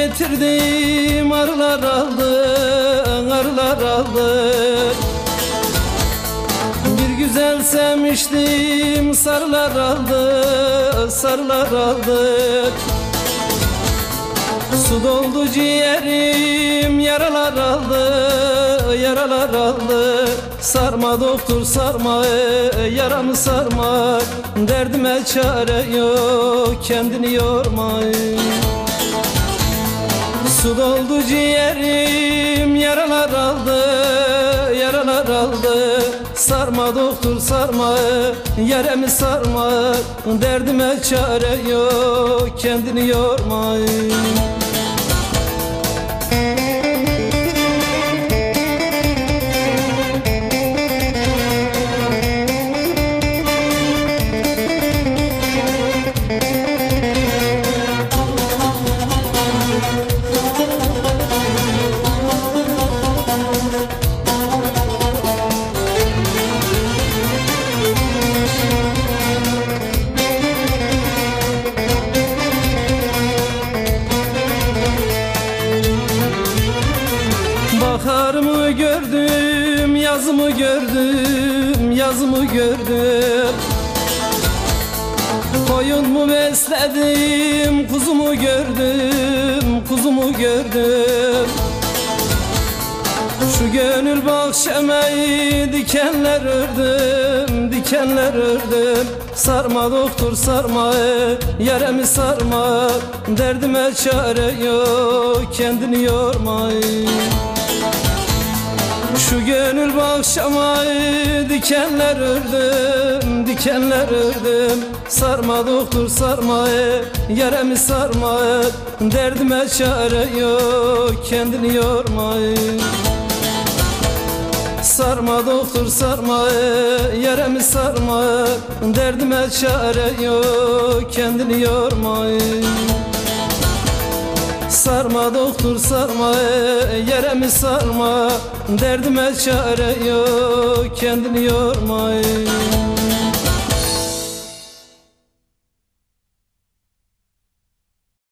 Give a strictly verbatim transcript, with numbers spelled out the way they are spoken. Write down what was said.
getirdim, arılar aldı, arılar aldı. Bir güzel sevmiştim, sarılar aldı, sarılar aldı. Su doldu ciğerim, yaralar aldı, yaralar aldı. Sarma doktor sarma, yaramı sarma. Derdime çare yok, kendini yorma. Su doldu ciğerim, yaralar aldı, yaralar aldı. Sarma doktor sarma, yaremi sarma. Derdime çare yok, kendini yorma. Baharımı gördüm, yazımı gördüm, yazımı gördüm. Koyun mu besledim, kuzumu gördüm, kuzumu gördüm. Şu gönül bahçemeyi dikenler ördüm, dikenler ördüm. Sarma doktor sarma, yaremi sarma. Derdime çare yok, kendini yorma. Şu gönül bahçemeyi dikenler ördüm, dikenler ördüm. Sarma doktor sarma, yaremi sarma. Derdime çare yok, kendini yorma. Sarma doktor sarma, yaremi sarma. Derdime çare yok, kendini yorma. Sarma doktor sarma, yaremi sarma. Derdime çare yok, kendini yorma.